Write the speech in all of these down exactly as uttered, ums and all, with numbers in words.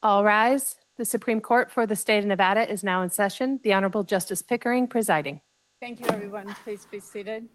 All rise. The Supreme Court for the state of Nevada is now in session. The Honorable Justice Pickering presiding. Thank you, everyone. Please be seated.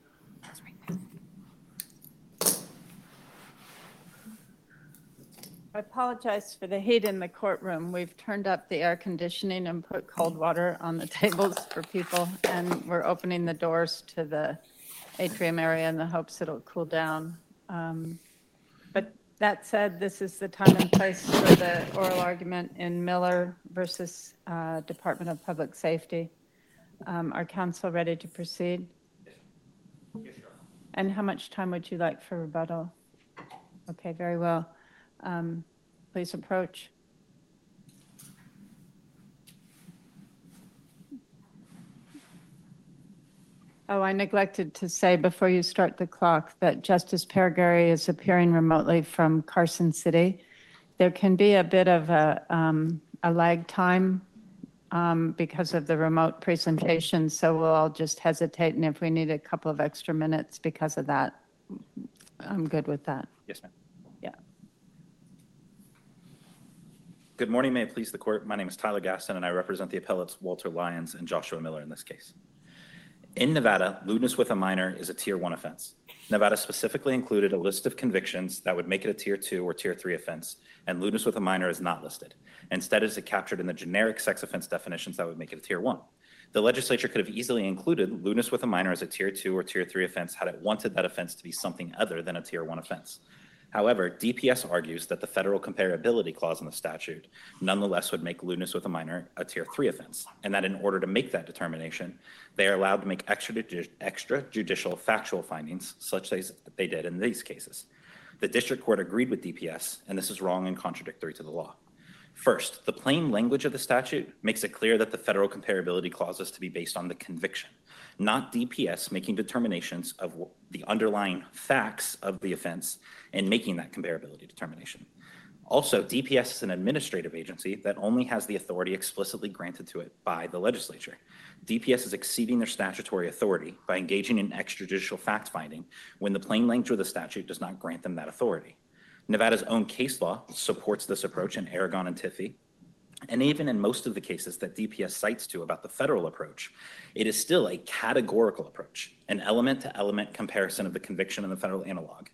I apologize for the heat in the courtroom. We've turned up the air conditioning and put cold water on the tables for people, and we're opening the doors to the atrium area in the hopes it'll cool down. Um, but that said, this is the time and place for the oral argument in Miller versus uh, Department of Public Safety. Um, are counsel ready to proceed? Yes, sir. And how much time would you like for rebuttal? Okay, very well. Um, please approach. Oh, I neglected to say before you start the clock that Justice Perigary is appearing remotely from Carson City. There can be a bit of a, um, a lag time um, because of the remote presentation, so we'll all just hesitate, and if we need a couple of extra minutes because of that, I'm good with that. Yes, ma'am. Yeah. Good morning, may it please the court. My name is Tyler Gaston, and I represent the appellates Walter Lyons and Joshua Miller in this case. In Nevada, lewdness with a minor is a tier one offense. Nevada specifically included a list of convictions that would make it a tier two or tier three offense, and lewdness with a minor is not listed. Instead, it is captured in the generic sex offense definitions that would make it a tier one. The legislature could have easily included lewdness with a minor as a tier two or tier three offense had it wanted that offense to be something other than a tier one offense. However, D P S argues that the federal comparability clause in the statute nonetheless would make lewdness with a minor a tier three offense, and that in order to make that determination, they are allowed to make extrajudicial factual findings, such as they did in these cases. The district court agreed with D P S, and this is wrong and contradictory to the law. First, the plain language of the statute makes it clear that the federal comparability clause is to be based on the conviction, not D P S making determinations of the underlying facts of the offense and making that comparability determination. Also, D P S is an administrative agency that only has the authority explicitly granted to it by the legislature. D P S is exceeding their statutory authority by engaging in extrajudicial fact finding when the plain language of the statute does not grant them that authority. Nevada's own case law supports this approach in Aragon and Tiffy. And even in most of the cases that D P S cites to about the federal approach, it is still a categorical approach, an element-to-element comparison of the conviction and the federal analog.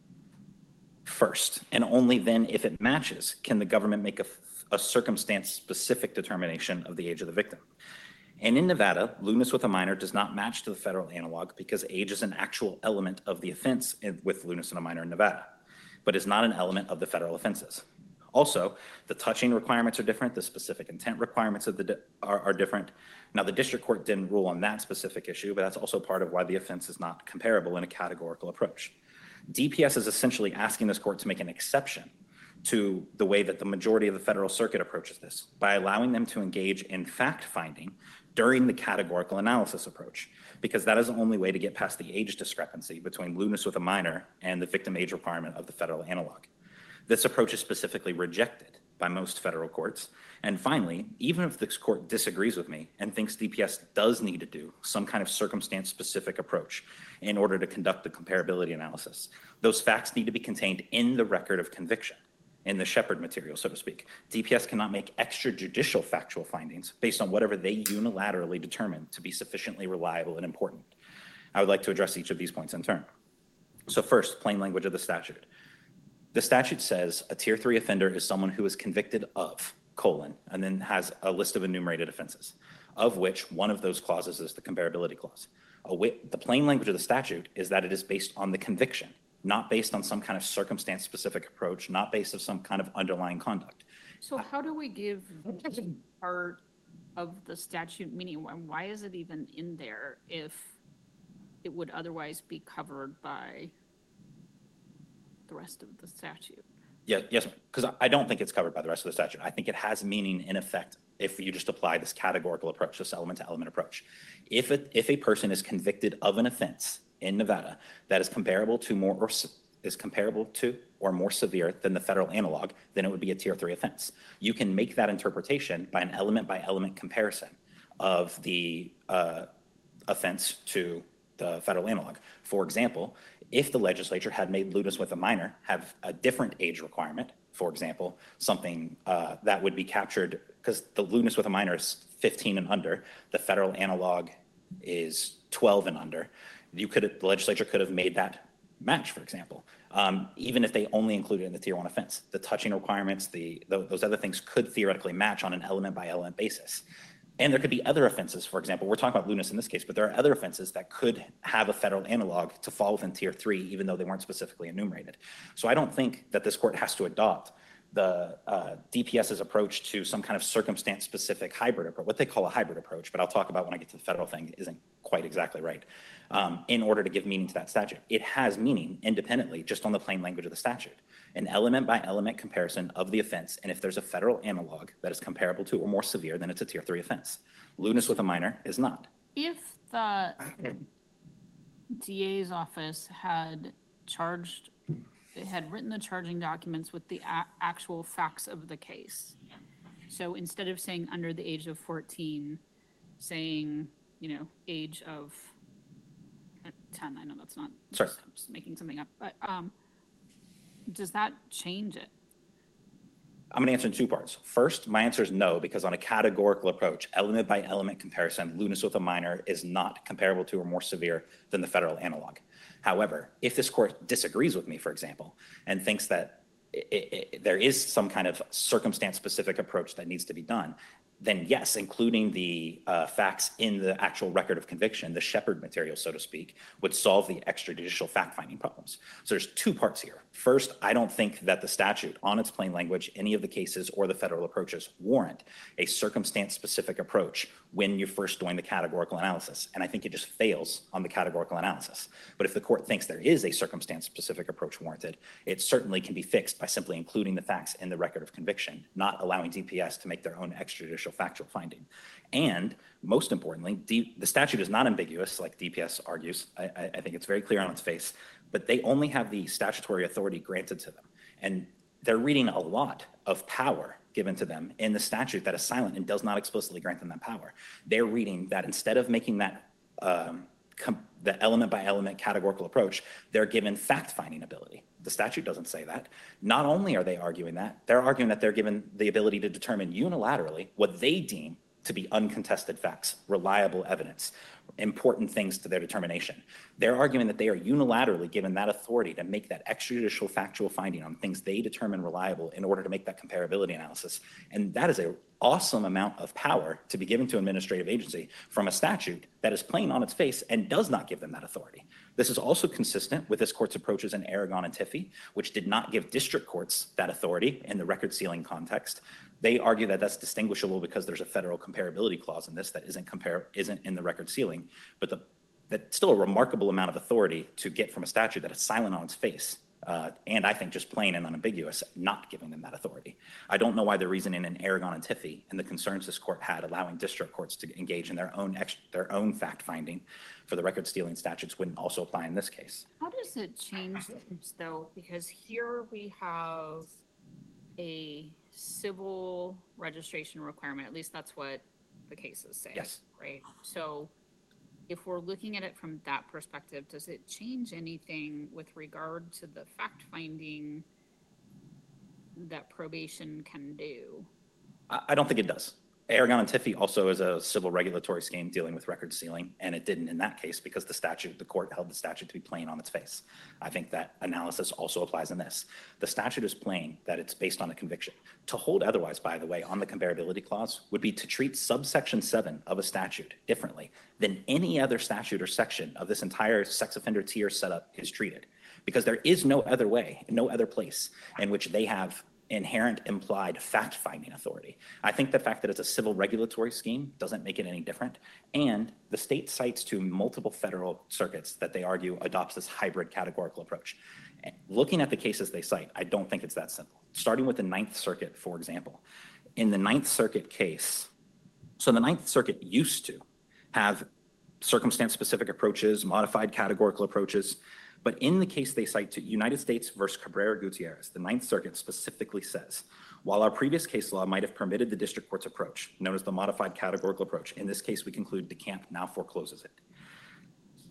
First, and only then if it matches, can the government make a, a circumstance-specific determination of the age of the victim. And in Nevada, lewdness with a minor does not match to the federal analog because age is an actual element of the offense in, with lewdness in a minor in Nevada, but is not an element of the federal offenses. Also, the touching requirements are different. The specific intent requirements of the di- are, are different. Now, the district court didn't rule on that specific issue, but that's also part of why the offense is not comparable in a categorical approach. D P S is essentially asking this court to make an exception to the way that the majority of the federal circuit approaches this by allowing them to engage in fact-finding during the categorical analysis approach, because that is the only way to get past the age discrepancy between lewdness with a minor and the victim age requirement of the federal analog. This approach is specifically rejected by most federal courts. And finally, even if this court disagrees with me and thinks D P S does need to do some kind of circumstance-specific approach in order to conduct the comparability analysis, those facts need to be contained in the record of conviction, in the Shepard material, so to speak. D P S cannot make extrajudicial factual findings based on whatever they unilaterally determine to be sufficiently reliable and important. I would like to address each of these points in turn. So first, plain language of the statute. The statute says a tier three offender is someone who is convicted of, colon, and then has a list of enumerated offenses, of which one of those clauses is the comparability clause. The plain language of the statute is that it is based on the conviction, not based on some kind of circumstance-specific approach, not based on some kind of underlying conduct. So how do we give part of the statute, meaning why is it even in there if it would otherwise be covered by the rest of the statute? Yeah, yes, because I don't think it's covered by the rest of the statute. I think it has meaning in effect if you just apply this categorical approach, this element-to-element approach. If a, if a person is convicted of an offense in Nevada that is comparable to more or is comparable to or more severe than the federal analog, then it would be a tier three offense. You can make that interpretation by an element-by-element comparison of the uh, offense to the federal analog. For example, if the legislature had made lewdness with a minor have a different age requirement for example, something uh, that would be captured, because the lewdness with a minor is fifteen and under, the federal analog is twelve and under. You could, the legislature could have made that match, for example, um, even if they only included it in the tier one offense. The touching requirements, the, the those other things could theoretically match on an element by element basis. And there could be other offenses, for example, we're talking about lewdness in this case, but there are other offenses that could have a federal analog to fall within tier three, even though they weren't specifically enumerated. So I don't think that this court has to adopt the uh, DPS's approach to some kind of circumstance-specific hybrid approach, what they call a hybrid approach, but I'll talk about when I get to the federal thing, isn't quite exactly right, um, in order to give meaning to that statute. It has meaning independently, just on the plain language of the statute. An element by element comparison of the offense, and if there's a federal analog that is comparable to or more severe, then it's a tier three offense. Lewdness with a minor is not. If the D A's office had charged, it had written the charging documents with the a- actual facts of the case. So instead of saying under the age of fourteen, saying, you know, age of uh, ten, I know that's not, Sorry. I'm just making something up, but um, does that change it? I'm going to answer in two parts. First, my answer is no, because on a categorical approach, element by element comparison, lewdness with a minor is not comparable to or more severe than the federal analog. However, if this court disagrees with me, for example, and thinks that it, it, it, there is some kind of circumstance-specific approach that needs to be done, then yes, including the uh, facts in the actual record of conviction, the Shepard material, so to speak, would solve the extrajudicial fact-finding problems. So there's two parts here. First, I don't think that the statute, on its plain language, any of the cases or the federal approaches warrant a circumstance-specific approach when you're first doing the categorical analysis. And I think it just fails on the categorical analysis. But if the court thinks there is a circumstance-specific approach warranted, it certainly can be fixed by simply including the facts in the record of conviction, not allowing D P S to make their own extrajudicial factual finding. And most importantly, D, the statute is not ambiguous, like D P S argues. I, I, I think it's very clear on its face, but they only have the statutory authority granted to them. And they're reading a lot of power given to them in the statute that is silent and does not explicitly grant them that power. They're reading that instead of making that um, com- the element by element categorical approach, they're given fact-finding ability. The statute doesn't say that. Not only are they arguing that, they're arguing that they're given the ability to determine unilaterally what they deem to be uncontested facts, reliable evidence, important things to their determination. They're arguing that they are unilaterally given that authority to make that extrajudicial factual finding on things they determine reliable in order to make that comparability analysis. And that is an awesome amount of power to be given to an administrative agency from a statute that is plain on its face and does not give them that authority. This is also consistent with this court's approaches in Aragon and Tiffy, which did not give district courts that authority in the record sealing context. They argue that that's distinguishable because there's a federal comparability clause in this that isn't compare isn't in the record sealing, but the, that's still a remarkable amount of authority to get from a statute that is silent on its face, uh, and I think just plain and unambiguous, not giving them that authority. I don't know why the reasoning in Aragon and Tiffy and the concerns this court had allowing district courts to engage in their own ex- their own fact finding for the record stealing statutes wouldn't also apply in this case. How does it change things though? Because here we have a civil registration requirement, at least that's what the cases say. Yes. Right? So if we're looking at it from that perspective, does it change anything with regard to the fact finding that probation can do? I, I don't think it does. Aragon and Tiffy also is a civil regulatory scheme dealing with record sealing, and it didn't in that case because the statute, the court held the statute to be plain on its face. I think that analysis also applies in this. The statute is plain that it's based on a conviction. To hold otherwise, by the way, on the comparability clause would be to treat subsection seven of a statute differently than any other statute or section of this entire sex offender tier setup is treated, because there is no other way, no other place in which they have inherent implied fact-finding authority. I think the fact that it's a civil regulatory scheme doesn't make it any different. And the state cites to multiple federal circuits that they argue adopts this hybrid categorical approach. Looking at the cases they cite, I don't think it's that simple. Starting with the Ninth Circuit, for example. In the Ninth Circuit case, so the Ninth Circuit used to have circumstance-specific approaches, modified categorical approaches. But in the case they cite to United States versus Cabrera Gutierrez, the Ninth Circuit specifically says, while our previous case law might have permitted the district court's approach, known as the modified categorical approach, in this case we conclude DeCamp now forecloses it.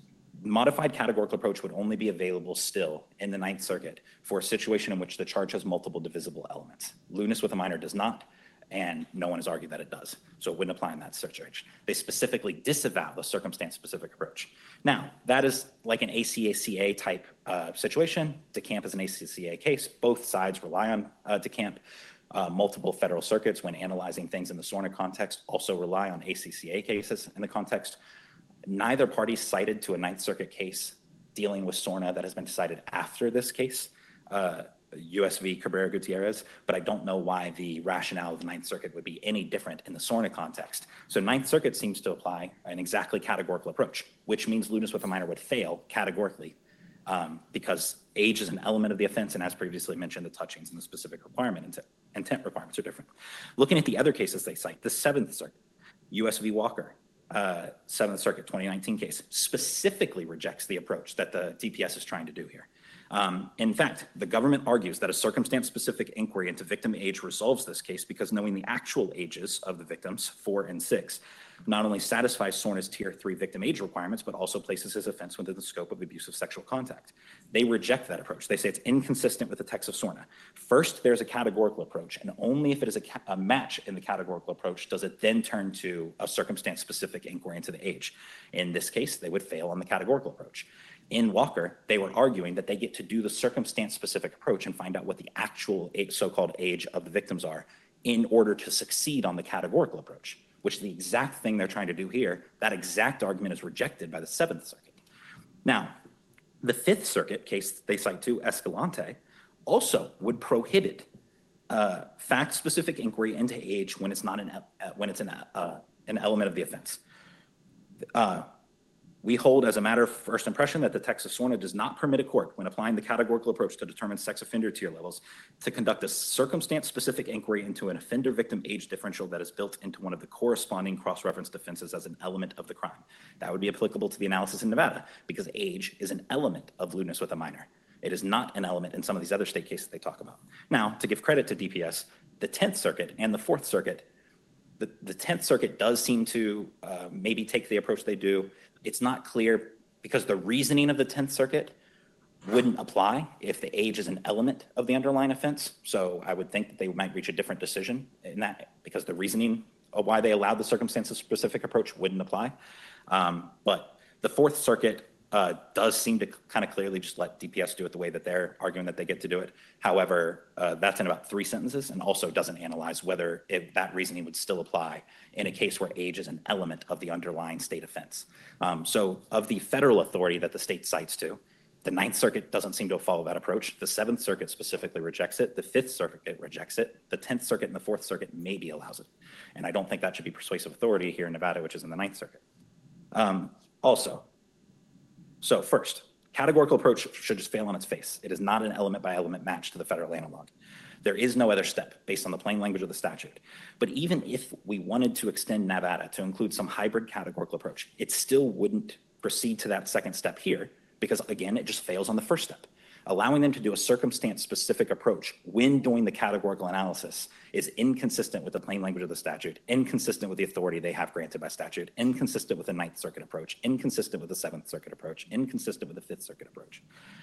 modified categorical approach would only be available still in the Ninth Circuit for a situation in which the charge has multiple divisible elements. Lewdness with a minor does not, and no one has argued that it does. So it wouldn't apply in that situation. They specifically disavow the circumstance-specific approach. Now, that is like an A C A C A type uh, situation. DeCamp is an A C C A case. Both sides rely on uh, DeCamp. Uh, multiple federal circuits, when analyzing things in the SORNA context, also rely on A C C A cases in the context. Neither party cited to a Ninth Circuit case dealing with SORNA that has been decided after this case, uh, U S v. Cabrera Gutierrez, but I don't know why the rationale of the Ninth Circuit would be any different in the SORNA context. So Ninth Circuit seems to apply an exactly categorical approach, which means lewdness with a minor would fail categorically um, because age is an element of the offense, and as previously mentioned, the touchings and the specific requirement intent, intent requirements are different. Looking at the other cases they cite, the Seventh Circuit, U S v. Walker, uh, Seventh Circuit twenty nineteen case, specifically rejects the approach that the D P S is trying to do here. Um, in fact, the government argues that a circumstance-specific inquiry into victim age resolves this case because knowing the actual ages of the victims, four and six, not only satisfies SORNA's Tier three victim age requirements, but also places his offense within the scope of abusive sexual contact. They reject that approach. They say it's inconsistent with the text of SORNA. First, there's a categorical approach, and only if it is a, ca- a match in the categorical approach does it then turn to a circumstance-specific inquiry into the age. In this case, they would fail on the categorical approach. In Walker, they were arguing that they get to do the circumstance-specific approach and find out what the actual so-called age of the victims are in order to succeed on the categorical approach, which is the exact thing they're trying to do here. That exact argument is rejected by the Seventh Circuit. Now, the Fifth Circuit case they cite to, Escalante, also would prohibit uh, fact-specific inquiry into age when it's not an, uh, when it's an, uh, an element of the offense. Uh, We hold as a matter of first impression that the text of SORNA does not permit a court, when applying the categorical approach to determine sex offender tier levels, to conduct a circumstance-specific inquiry into an offender-victim age differential that is built into one of the corresponding cross-reference defenses as an element of the crime. That would be applicable to the analysis in Nevada because age is an element of lewdness with a minor. It is not an element in some of these other state cases they talk about. Now, to give credit to D P S, the Tenth Circuit and the Fourth Circuit, the, the Tenth Circuit does seem to uh, maybe take the approach they do. It's not clear because the reasoning of the Tenth Circuit wouldn't apply if the age is an element of the underlying offense. So I would think that they might reach a different decision in that because the reasoning of why they allowed the circumstances-specific approach wouldn't apply. Um, but the Fourth Circuit uh, does seem to kind of clearly just let D P S do it the way that they're arguing that they get to do it. However, uh, that's in about three sentences and also doesn't analyze whether if that reasoning would still apply in a case where age is an element of the underlying state offense. Um, so of the federal authority that the state cites to, the Ninth Circuit doesn't seem to follow that approach. The Seventh Circuit specifically rejects it. The Fifth Circuit rejects it. The Tenth Circuit and the Fourth Circuit maybe allows it. And I don't think that should be persuasive authority here in Nevada, which is in the Ninth Circuit. Um, also, so first, categorical approach should just fail on its face. It is not an element by element match to the federal analog. There is no other step based on the plain language of the statute. But even if we wanted to extend Nevada to include some hybrid categorical approach, it still wouldn't proceed to that second step here because, again, it just fails on the first step. Allowing them to do a circumstance-specific approach when doing the categorical analysis is inconsistent with the plain language of the statute, inconsistent with the authority they have granted by statute, inconsistent with the Ninth Circuit approach, inconsistent with the Seventh Circuit approach, inconsistent with the Fifth Circuit approach.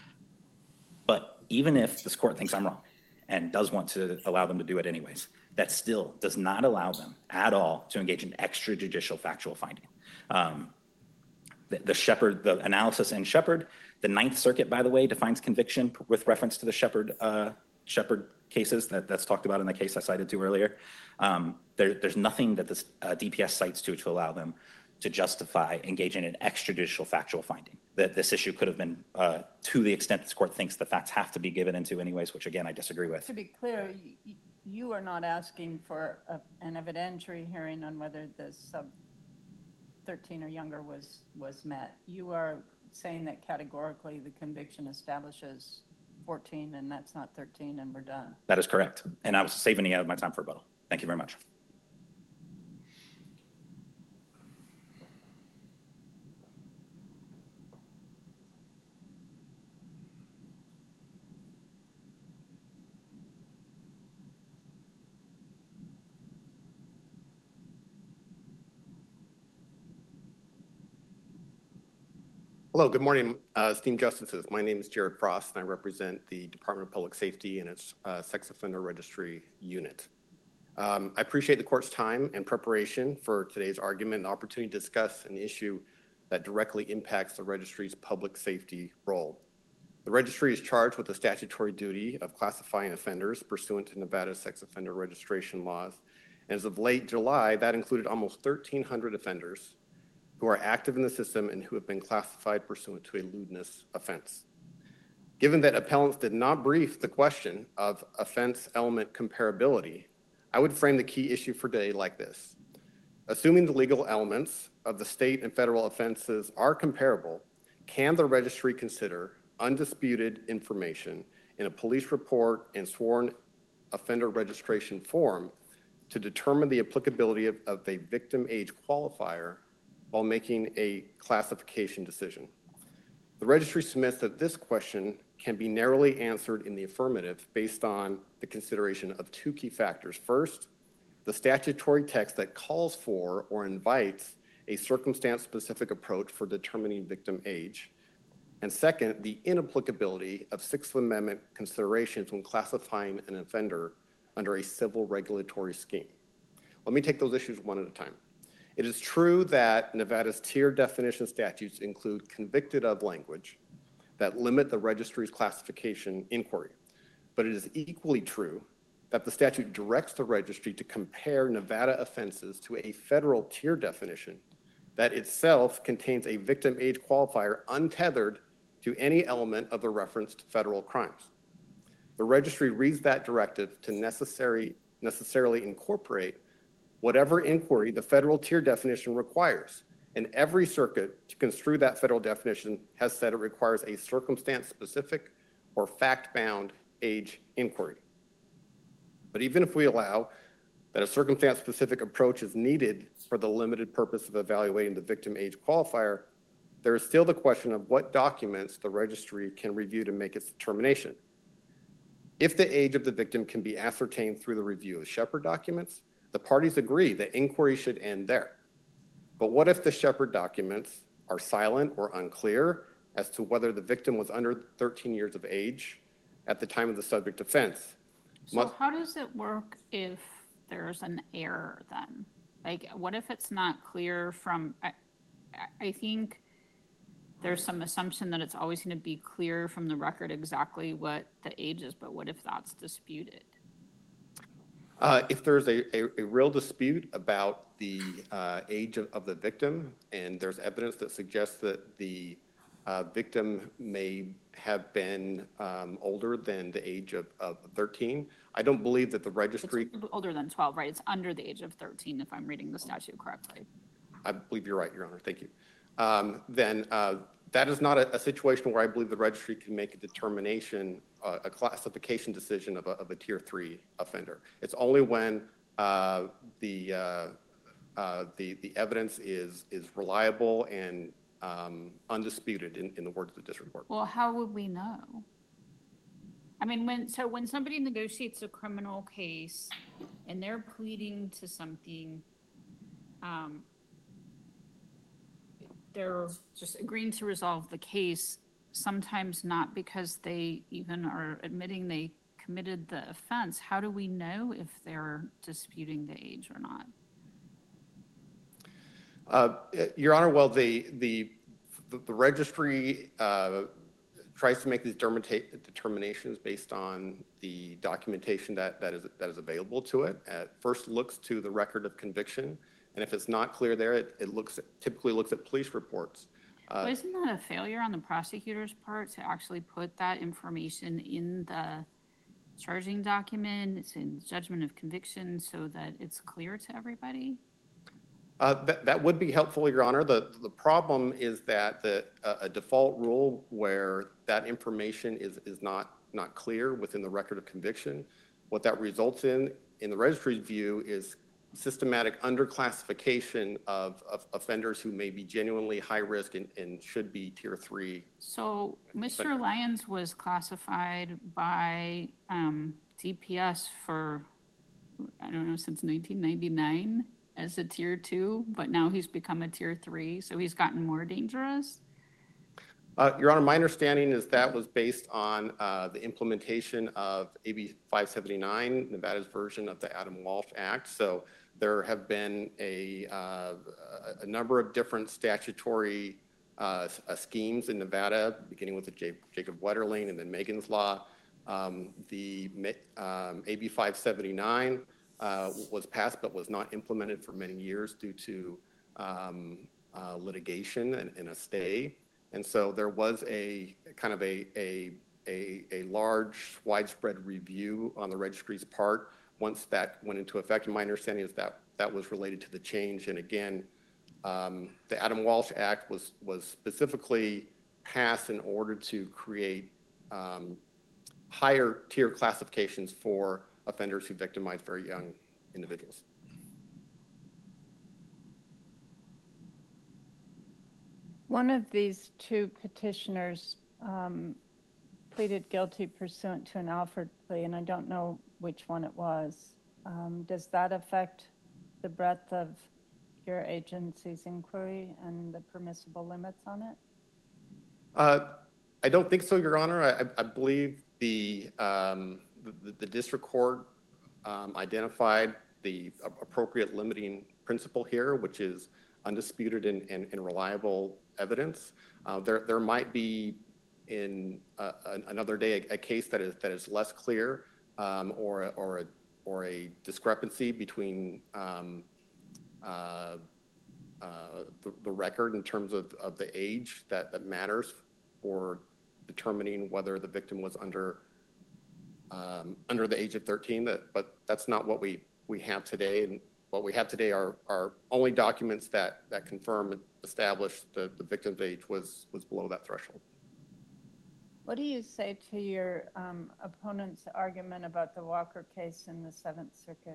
But even if this court thinks I'm wrong and does want to allow them to do it anyways, that still does not allow them at all to engage in extrajudicial factual finding. Um, the, the Shepard, the analysis in Shepard, the Ninth Circuit, by the way, defines conviction with reference to the Shepard uh, Shepard cases that, that's talked about in the case I cited to earlier. Um, there, there's nothing that this uh, D P S cites to to allow them to justify engaging in extrajudicial factual finding. That this issue could have been, uh, to the extent this court thinks the facts have to be given into anyways, which again, I disagree with. To be clear, y- you are not asking for a- an evidentiary hearing on whether the sub thirteen or younger was, was met. You are saying that categorically the conviction establishes fourteen and that's not thirteen and we're done. That is correct. And I was saving any of my time for rebuttal. Thank you very much. Hello, good morning, uh, esteemed justices. My name is Jared Frost, and I represent the Department of Public Safety and its uh, Sex Offender Registry unit. Um, I appreciate the court's time and preparation for today's argument and the opportunity to discuss an issue that directly impacts the registry's public safety role. The registry is charged with the statutory duty of classifying offenders pursuant to Nevada's sex offender registration laws. And as of late July, that included almost thirteen hundred offenders who are active in the system and who have been classified pursuant to a lewdness offense. Given that appellants did not brief the question of offense element comparability, I would frame the key issue for today like this. Assuming the legal elements of the state and federal offenses are comparable, can the registry consider undisputed information in a police report and sworn offender registration form to determine the applicability of, of a victim age qualifier while making a classification decision? The registry submits that this question can be narrowly answered in the affirmative based on the consideration of two key factors. First, the statutory text that calls for or invites a circumstance-specific approach for determining victim age. And second, the inapplicability of Sixth Amendment considerations when classifying an offender under a civil regulatory scheme. Let me take those issues one at a time. It is true that Nevada's tier definition statutes include convicted of language that limit the registry's classification inquiry, but it is equally true that the statute directs the registry to compare Nevada offenses to a federal tier definition that itself contains a victim age qualifier untethered to any element of the referenced federal crimes. The registry reads that directive to necessary, necessarily incorporate whatever inquiry the federal tier definition requires. And every circuit to construe that federal definition has said it requires a circumstance-specific or fact-bound age inquiry. But even if we allow that a circumstance-specific approach is needed for the limited purpose of evaluating the victim age qualifier, there is still the question of what documents the registry can review to make its determination. If the age of the victim can be ascertained through the review of Shepard documents, the parties agree that inquiry should end there. But what if the Shepard documents are silent or unclear as to whether the victim was under thirteen years of age at the time of the subject offense? So Must- how does it work if there's an error then? Like, what if it's not clear from, I, I- I think there's some assumption that it's always going to be clear from the record exactly what the age is, but what if that's disputed? Uh, if there's a, a, a real dispute about the uh, age of, of the victim, and there's evidence that suggests that the uh, victim may have been um, older than the age of, of thirteen, I don't believe that the registry, It's older than twelve, right? It's under the age of thirteen, if I'm reading the statute correctly. I believe you're right, Your Honor, thank you. Um, then uh, that is not a, a situation where I believe the registry can make a determination, uh, a classification decision of a, of a tier three offender. It's only when uh, the, uh, uh, the the evidence is is reliable and um, undisputed, in, in the words of the district court. Well, how would we know? I mean, when, so when somebody negotiates a criminal case and they're pleading to something, um, they're just agreeing to resolve the case, sometimes not because they even are admitting they committed the offense. How do we know if they're disputing the age or not? Uh, Your Honor, well, the, the, the registry uh, tries to make these dermata- determinations based on the documentation that, that, is, that is available to it. At first looks to the record of conviction, and if it's not clear there, it, it looks typically looks at police reports. Uh, Well, isn't that a failure on the prosecutor's part to actually put that information in the charging document, it's in judgment of conviction, so that it's clear to everybody? Uh, that, that would be helpful, Your Honor. The, the problem is that the, uh, a default rule where that information is, is not, not clear within the record of conviction, what that results in, in the registry's view, is systematic underclassification of, of offenders who may be genuinely high risk and, and should be tier three. So Mister Lyons was classified by um, D P S for, I don't know, since nineteen ninety-nine as a tier two, but now he's become a tier three, so he's gotten more dangerous. Uh, Your Honor, my understanding is that was based on uh, the implementation of A B five seventy-nine, Nevada's version of the Adam Walsh Act. So there have been a, uh, a number of different statutory uh, uh, schemes in Nevada, beginning with the J- Jacob Wetterling and then Megan's Law. Um, the um, A B five seventy-nine uh, was passed but was not implemented for many years due to um, uh, litigation and, and a stay. And so there was a kind of a, a, a, a large widespread review on the registry's part once that went into effect. And my understanding is that that was related to the change. And again, um, the Adam Walsh Act was, was specifically passed in order to create um, higher tier classifications for offenders who victimize very young individuals. One of these two petitioners um, pleaded guilty pursuant to an Alford plea, and I don't know which one it was. Um, does that affect the breadth of your agency's inquiry and the permissible limits on it? Uh, I don't think so, Your Honor. I, I believe the, um, the, the district court um, identified the appropriate limiting principle here, which is undisputed and, and, and reliable evidence. Uh, there, there might be in uh, another day a, a case that is that is less clear, um, or or a or a discrepancy between um, uh, uh, the, the record in terms of, of the age that, that matters for determining whether the victim was under um, under the age of thirteen. That, but that's not what we we have today. And what we have today are, are only documents that, that confirm and establish the, the victim's age was, was below that threshold. What do you say to your um, opponent's argument about the Walker case in the Seventh Circuit?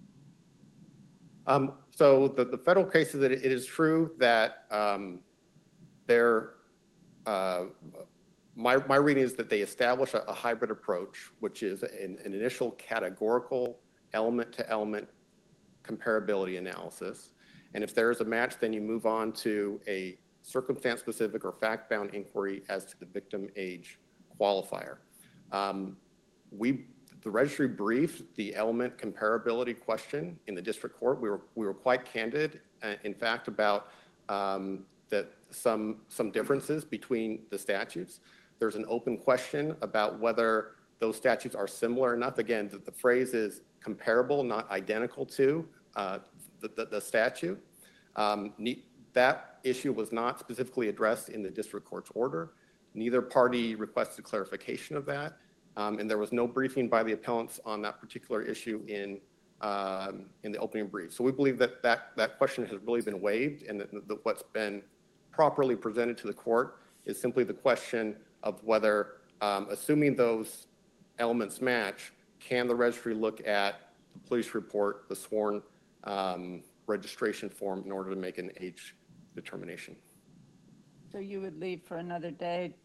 Um, so the, the federal case is that it is true that um, there, uh, my, my reading is that they establish a, a hybrid approach, which is an, an initial categorical element to element comparability analysis. And if there is a match, then you move on to a circumstance-specific or fact-bound inquiry as to the victim age qualifier. Um, we, the registry briefed the element comparability question in the district court. We were, we were quite candid, uh, in fact, about um, that some, some differences between the statutes. There's an open question about whether those statutes are similar enough. Again, the, the phrase is comparable, not identical to uh, the, the, the statute. Um, that issue was not specifically addressed in the district court's order. Neither party requested clarification of that, um, and there was no briefing by the appellants on that particular issue in um, in the opening brief. So we believe that that, that question has really been waived, and that, that what's been properly presented to the court is simply the question of whether, um, assuming those elements match, can the registry look at the police report, the sworn um, registration form in order to make an age determination? So you would leave for another day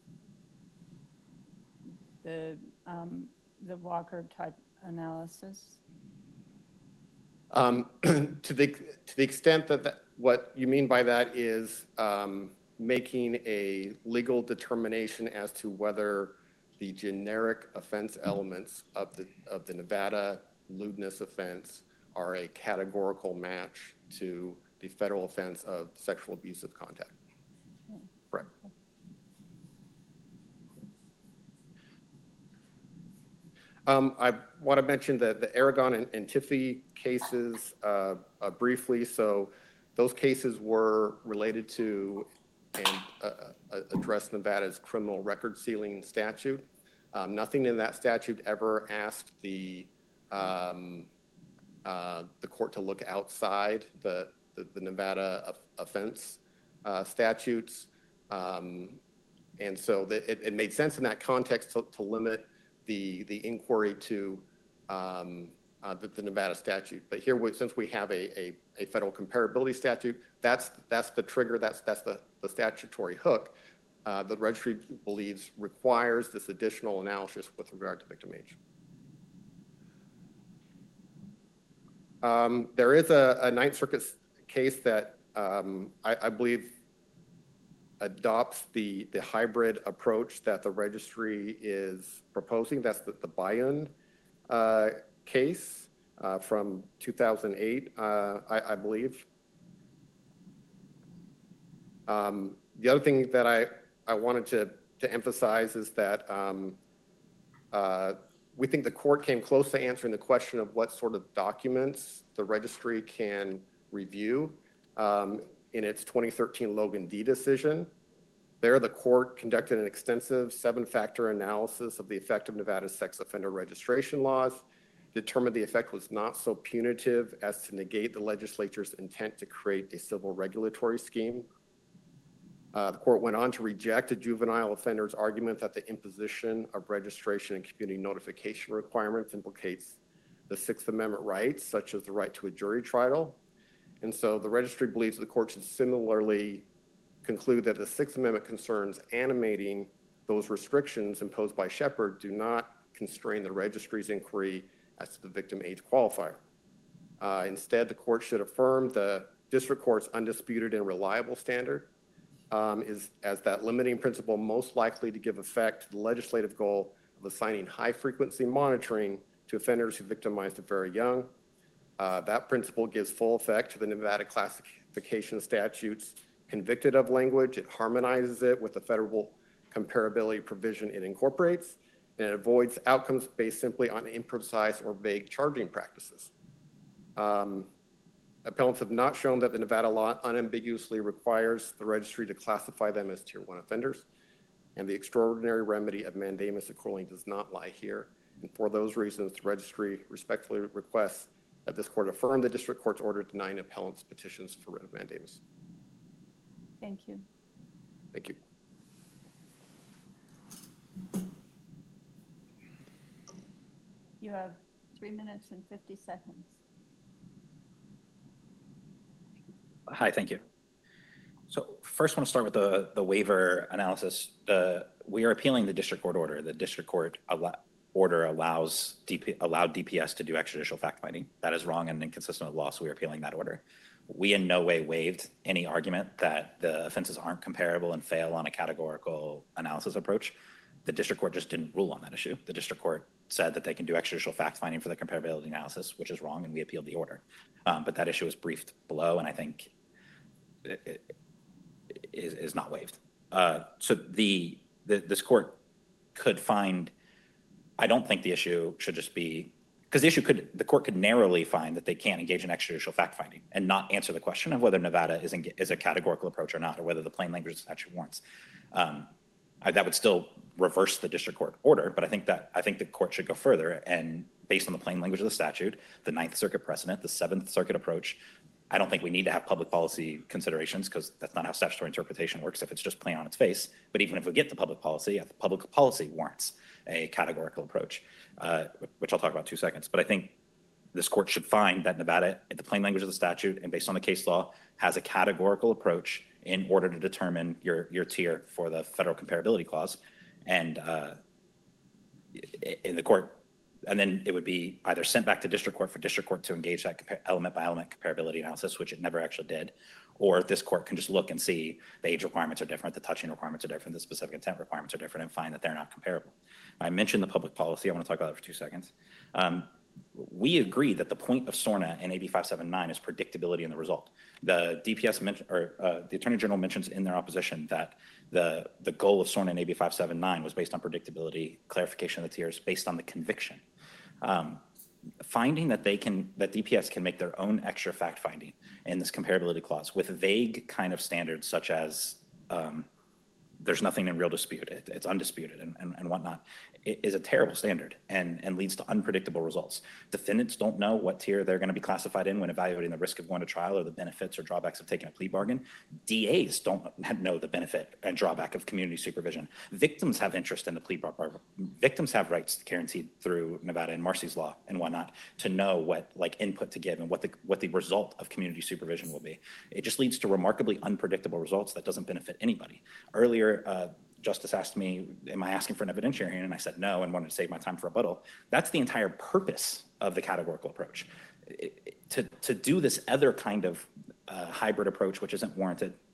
the um, the Walker type analysis? Um, to the to the extent that, that what you mean by that is um, making a legal determination as to whether the generic offense elements of the of the Nevada lewdness offense are a categorical match to the federal offense of sexual abusive contact. Correct. Um, I want to mention that the Aragon and, and Tiffy cases uh, uh, briefly. So those cases were related to and uh, uh, addressed Nevada's criminal record sealing statute. Um, nothing in that statute ever asked the um, uh, the court to look outside the the, the Nevada offense uh, statutes, um, and so that it, it made sense in that context to, to limit the the inquiry to um, uh, the, the Nevada statute. But here, we, since we have a, a, a federal comparability statute, that's that's the trigger, that's that's the, the statutory hook. Uh, the registry believes requires this additional analysis with regard to victim age. Um, there is a, a Ninth Circuit case that um, I, I believe adopts the, the hybrid approach that the registry is proposing. That's the, the Bayun uh, case uh, from two thousand eight, uh, I, I believe. Um, the other thing that I, I wanted to, to emphasize is that um, uh, we think the court came close to answering the question of what sort of documents the registry can review um, in its twenty thirteen Logan D decision. There, the court conducted an extensive seven-factor analysis of the effect of Nevada's sex offender registration laws, determined the effect was not so punitive as to negate the legislature's intent to create a civil regulatory scheme. Uh, the court went on to reject a juvenile offender's argument that the imposition of registration and community notification requirements implicates the Sixth Amendment rights, such as the right to a jury trial. And so the registry believes the court should similarly conclude that the Sixth Amendment concerns animating those restrictions imposed by Shepard do not constrain the registry's inquiry as to the victim age qualifier. Uh, instead, the court should affirm the district court's undisputed and reliable standard um, is as that limiting principle most likely to give effect to the legislative goal of assigning high-frequency monitoring to offenders who victimize the very young. Uh, that principle gives full effect to the Nevada classification statutes convicted of language. It harmonizes it with the federal comparability provision it incorporates, and it avoids outcomes based simply on imprecise or vague charging practices. Um, appellants have not shown that the Nevada law unambiguously requires the registry to classify them as tier one offenders, and the extraordinary remedy of mandamus accruing does not lie here. And for those reasons, the registry respectfully requests that this court affirm the district court's order denying appellants petitions for writ of mandamus. Thank you. Thank you. You have three minutes and fifty seconds. Hi, thank you. So first, I want to start with the, the waiver analysis. Uh, we are appealing the district court order. The district court al- order allows D P, allowed D P S to do extrajudicial fact finding. That is wrong and inconsistent with law, so we are appealing that order. We in no way waived any argument that the offenses aren't comparable and fail on a categorical analysis approach. The district court just didn't rule on that issue. The district court said that they can do extrajudicial fact finding for the comparability analysis, which is wrong, and we appealed the order. Um, but that issue was briefed below, and I think it, it is, is not waived. Uh, so the, the this court could find, I don't think the issue should just be, because the issue could, the court could narrowly find that they can't engage in extrajudicial fact finding and not answer the question of whether Nevada is, in, is a categorical approach or not, or whether the plain language of the statute warrants. Um, I, that would still reverse the district court order, but I think that I think the court should go further, and based on the plain language of the statute, the Ninth Circuit precedent, the Seventh Circuit approach, I don't think we need to have public policy considerations, because that's not how statutory interpretation works if it's just plain on its face. But even if we get to public policy, yeah, the public policy warrants a categorical approach, uh, which I'll talk about in two seconds. But I think this court should find that Nevada, in the plain language of the statute and based on the case law, has a categorical approach in order to determine your, your tier for the federal comparability clause. And uh, in the court, and then it would be either sent back to district court for district court to engage that compar- element by element comparability analysis, which it never actually did, or this court can just look and see the age requirements are different, the touching requirements are different, the specific intent requirements are different, and find that they're not comparable. I mentioned the public policy. I want to talk about it for two seconds. Um, we agree that the point of SORNA and A B five seventy-nine is predictability in the result. The D P S mentioned, or uh, the Attorney General mentions in their opposition that the, the goal of SORNA and A B five seventy-nine was based on predictability, clarification of the tiers, based on the conviction. Um, finding that they can, that D P S can make their own extra fact finding in this comparability clause with vague kind of standards such as um, there's nothing in real dispute, it, it's undisputed and, and, and whatnot, it is a terrible standard and, and leads to unpredictable results. Defendants don't know what tier they're going to be classified in when evaluating the risk of going to trial or the benefits or drawbacks of taking a plea bargain. D As don't know the benefit and drawback of community supervision. Victims have interest in the plea bargain. Victims have rights guaranteed through Nevada and Marcy's law and whatnot to know what like input to give and what the what the result of community supervision will be. It just leads to remarkably unpredictable results that doesn't benefit anybody. Earlier, uh, Justice asked me, am I asking for an evidentiary hearing? And I said no, and wanted to save my time for rebuttal. That's the entire purpose of the categorical approach. It, it, to, to do this other kind of uh, hybrid approach, which isn't warranted,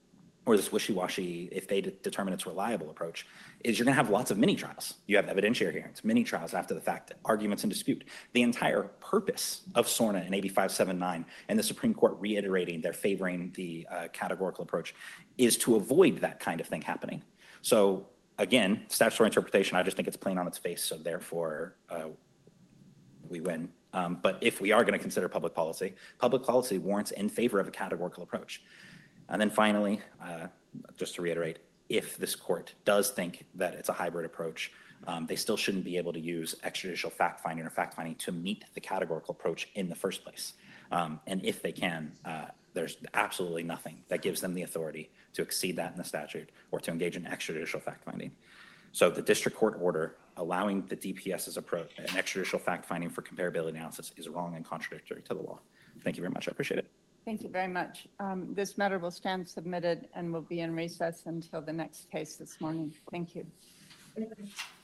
or this wishy-washy, if they de- determine it's reliable approach, is you're going to have lots of mini trials. You have evidentiary hearings, mini trials after the fact, arguments in dispute. The entire purpose of SORNA and A B five seventy-nine and the Supreme Court reiterating their favoring the uh, categorical approach is to avoid that kind of thing happening. So again, statutory interpretation, I just think it's plain on its face. So therefore, uh, we win. Um, but if we are going to consider public policy, public policy warrants in favor of a categorical approach. And then finally, uh, just to reiterate, if this court does think that it's a hybrid approach, um, they still shouldn't be able to use extrajudicial fact-finding or fact-finding to meet the categorical approach in the first place. Um, and if they can, uh, there's absolutely nothing that gives them the authority to exceed that in the statute or to engage in extrajudicial fact-finding. So the district court order allowing the D P S's approach, an extrajudicial fact-finding for comparability analysis, is wrong and contradictory to the law. Thank you very much. I appreciate it. Thank you very much. Um, This matter will stand submitted and will be in recess until the next case this morning. Thank you.